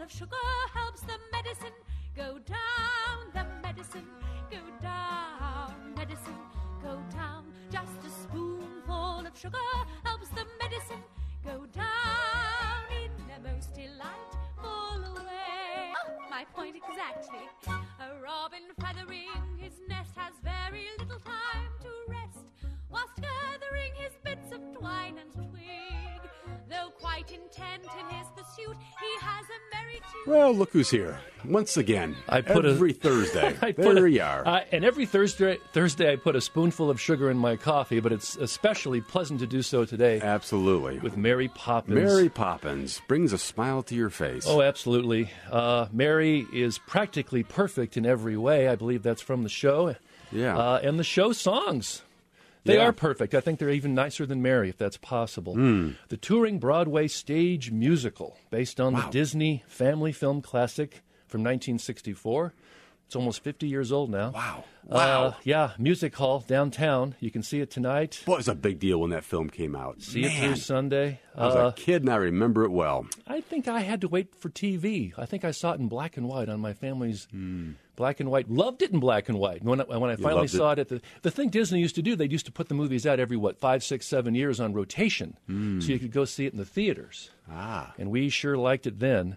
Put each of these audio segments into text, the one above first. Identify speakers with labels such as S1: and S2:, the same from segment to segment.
S1: of sugar helps the medicine go down. The medicine go down. Medicine go down. Just a spoonful of sugar helps the medicine go down in the most delightful way. Oh, my point exactly. A robin feathering his nest has very little time to rest, whilst gathering his bits of twine and twig. Though quite intent in his pursuit, he has a merry tune.
S2: Well, look who's here. Once again, every Thursday. There you are.
S3: And every Thursday I put a spoonful of sugar in my coffee, but it's especially pleasant to do so today.
S2: Absolutely.
S3: With Mary Poppins.
S2: Mary Poppins brings a smile to your face.
S3: Oh, absolutely. Mary is practically perfect in every way. I believe that's from the show.
S2: Yeah.
S3: And the show songs. They are perfect. I think they're even nicer than Mary, if that's possible. The touring Broadway stage musical, based on the Disney family film classic from 1964. It's almost 50 years old now.
S2: Wow.
S3: Yeah, Music Hall downtown. You can see it tonight.
S2: Boy, it was a big deal when that film came out.
S3: See it through Sunday.
S2: I was a kid, and I remember it well.
S3: I think I had to wait for TV. I think I saw it in black and white on my family's black and white. Loved it in black and white. When I finally saw it at the thing Disney used to do, they used to put the movies out every, 5, 6, 7 years on rotation. So you could go see it in the theaters. And we sure liked it then.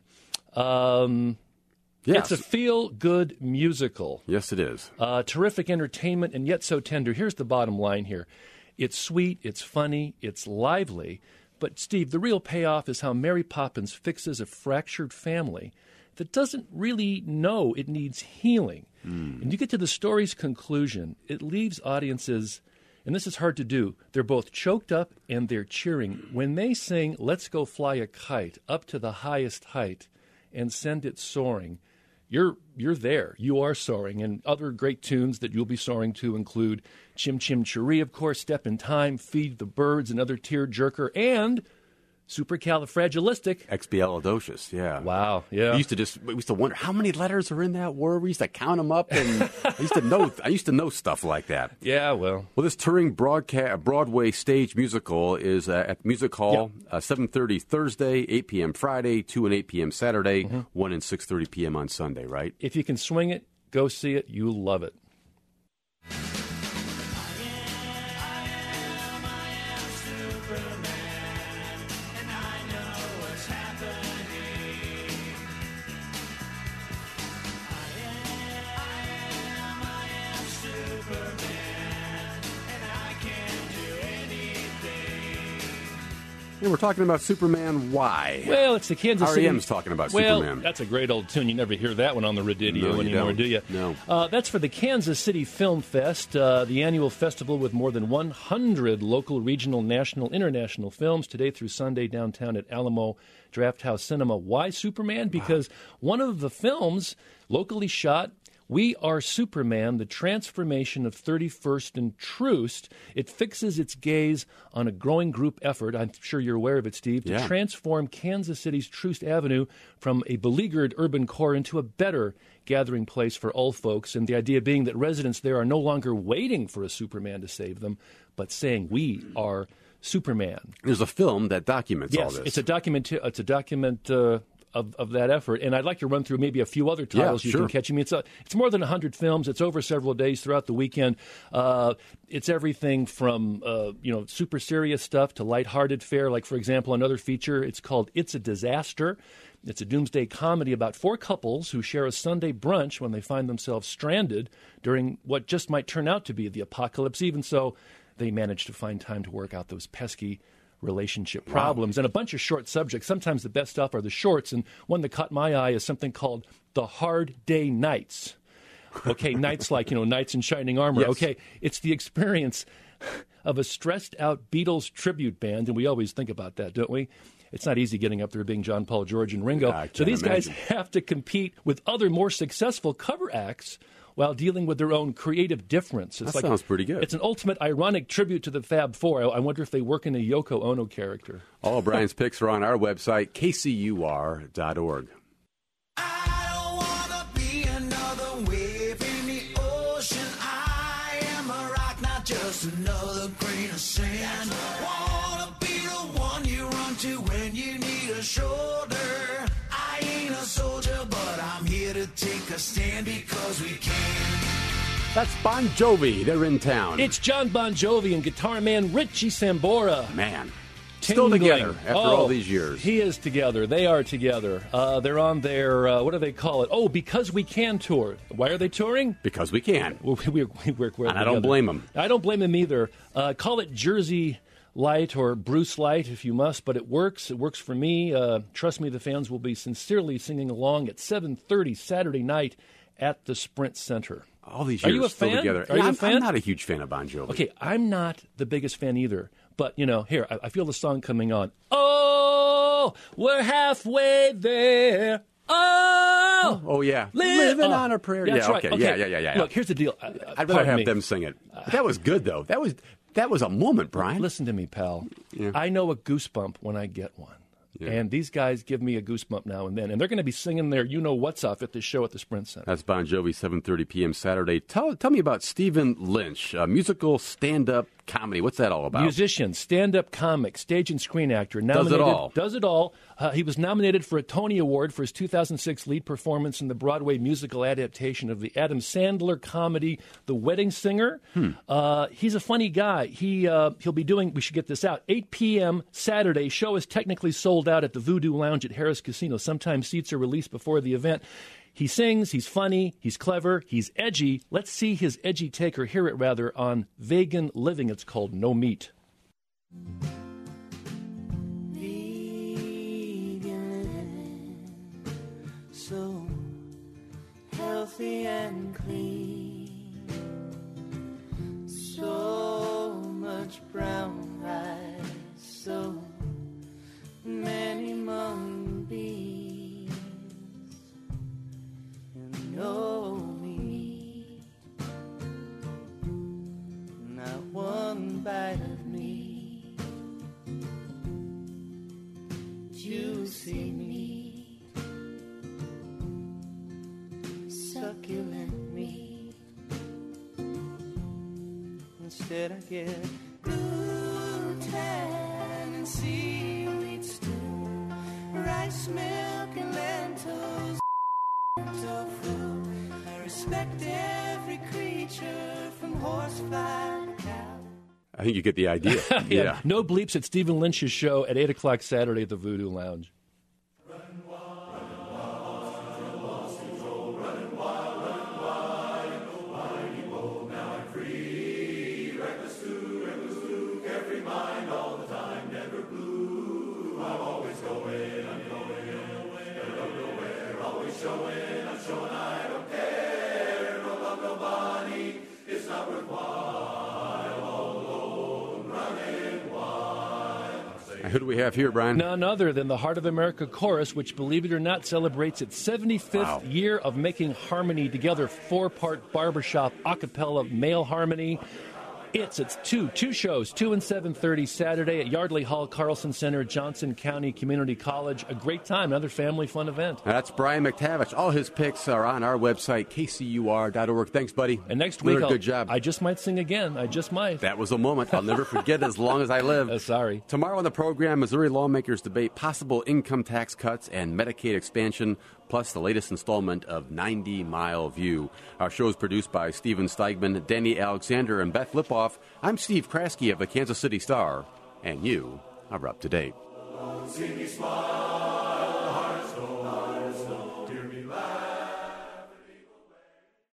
S2: Yes.
S3: It's a feel-good musical.
S2: Yes, it is.
S3: Terrific entertainment, and yet so tender. Here's the bottom line here. It's sweet, it's funny, it's lively. But, Steve, the real payoff is how Mary Poppins fixes a fractured family that doesn't really know it needs healing. And you get to the story's conclusion, it leaves audiences, and this is hard to do, they're both choked up and they're cheering. When they sing, "Let's Go Fly a Kite" up to the highest height and send it soaring, you're there. You are soaring. And other great tunes that you'll be soaring to include Chim Chim Cheree, of course, Step in Time, Feed the Birds, Another Tearjerker, and Supercalifragilistic.
S2: Expialidocious, yeah.
S3: Wow, yeah.
S2: We used to wonder how many letters are in that word. We used to count them up, and I used to know stuff like that.
S3: Yeah, well.
S2: Well, this touring Broadway stage musical is at Music Hall, 7:30 Thursday, 8 p.m. Friday, 2 and 8 p.m. Saturday, 1 and 6:30 p.m. on Sunday, right?
S3: If you can swing it, go see it. You'll love it.
S2: And we're talking about Superman. Why?
S3: Well, it's the Kansas City.
S2: R.E.M.'s talking about Superman.
S3: That's a great old tune. You never hear that one on the radio anymore, do you?
S2: No.
S3: That's for the Kansas City Film Fest, the annual festival with more than 100 local, regional, national, international films today through Sunday downtown at Alamo Drafthouse Cinema. Why Superman? Because one of the films locally shot, We Are Superman, the transformation of 31st and Troost. It fixes its gaze on a growing group effort, I'm sure you're aware of it, Steve, to transform Kansas City's Troost Avenue from a beleaguered urban core into a better gathering place for all folks. And the idea being that residents there are no longer waiting for a Superman to save them, but saying, we are Superman.
S2: There's a film that documents all this.
S3: Yes, it's a document of that effort, and I'd like to run through maybe a few other titles you can catch. I mean, it's more than 100 films. It's over several days throughout the weekend. It's everything from super serious stuff to lighthearted fare. Like, for example, another feature, it's called It's a Disaster. It's a doomsday comedy about 4 couples who share a Sunday brunch when they find themselves stranded during what just might turn out to be the apocalypse. Even so, they manage to find time to work out those pesky relationship problems, and a bunch of short subjects. Sometimes the best stuff are the shorts, and one that caught my eye is something called The Hard Day Nights. Okay, nights like, knights in shining armor.
S2: Yes.
S3: Okay, it's the experience of a stressed-out Beatles tribute band, and we always think about that, don't we? It's not easy getting up there being John, Paul, George, and Ringo. So these guys have to compete with other more successful cover acts while dealing with their own creative difference.
S2: That sounds pretty good.
S3: It's an ultimate ironic tribute to the Fab Four. I wonder if they work in a Yoko Ono character.
S2: All of Brian's picks are on our website, kcur.org.
S4: I don't want to be another wave in the ocean. I am a rock, not just another grain of sand. Want to be the one you run to when you need a shoulder. I ain't a soldier.
S2: That's Bon Jovi. They're in town.
S3: It's John Bon Jovi and guitar man Richie Sambora.
S2: Man. Still together after all these years.
S3: He is together. They are together. They're on their, what do they call it? Oh, Because We Can tour. Why are they touring?
S2: Because we can.
S3: We're
S2: and I don't blame them.
S3: I don't blame them either. Call it Jersey Light or Bruce Light if you must, but it works. It works for me. Trust me, the fans will be sincerely singing along at 7:30 Saturday night at the Sprint Center.
S2: All these years
S3: Are you a
S2: still
S3: fan?
S2: together.
S3: Are you a fan?
S2: I'm not a huge fan of Bon Jovi.
S3: Okay, I'm not the biggest fan either. But, here, I feel the song coming on. Oh, we're halfway there. Oh,
S2: yeah. Living on a prayer.
S3: Yeah, that's right.
S2: Okay. Yeah.
S3: Look, here's the deal.
S2: I'd rather have them sing it. That was good, though. That was a moment, Brian.
S3: Listen to me, pal.
S2: Yeah.
S3: I know a goosebump when I get one. Yeah. And these guys give me a goosebump now and then. And they're going to be singing their you-know-what's off at this show at the Sprint Center.
S2: That's Bon Jovi, 7:30 p.m. Saturday. Tell me about Stephen Lynch, musical stand-up comedy. What's that all about?
S3: Musician, stand-up comic, stage and screen actor.
S2: Does it all.
S3: Does it all. He was nominated for a Tony Award for his 2006 lead performance in the Broadway musical adaptation of the Adam Sandler comedy The Wedding Singer. He's a funny guy. He'll be doing, we should get this out, 8 p.m. Saturday. Show is technically sold out at the Voodoo Lounge at Harris Casino. Sometimes seats are released before the event. He sings, he's funny, he's clever, he's edgy. Let's see his edgy take, or hear it rather, on Vegan Living. It's called No Meat.
S5: So healthy and clean, so much brown rice, so many mung beans, and no meat, not one bite of meat, juicy meat, succulent meat. Instead I get gluten and seaweed stew, rice milk and lentils, tofu. I respect every creature from horsefly to cow.
S2: I think you get the idea. Yeah.
S3: No bleeps at Stephen Lynch's show at 8 o'clock Saturday at the Voodoo Lounge.
S2: Who do we have here, Brian?
S3: None other than the Heart of America Chorus, which, believe it or not, celebrates its 75th year of making harmony together. 4-part barbershop a cappella male harmony. It's two shows, 2 and 7:30 Saturday at Yardley Hall, Carlson Center, Johnson County Community College. A great time, another family fun event.
S2: That's Brian McTavish. All his picks are on our website, kcur.org. Thanks, buddy.
S3: And next week,
S2: good job.
S3: I just might sing again. I just might.
S2: That was a moment I'll never forget as long as I live.
S3: Sorry.
S2: Tomorrow on the program, Missouri lawmakers debate possible income tax cuts and Medicaid expansion, plus the latest installment of 90 Mile View. Our show is produced by Steven Steigman, Danny Alexander, and Beth Lipoff. I'm Steve Kraske of the Kansas City Star, and you are up to date.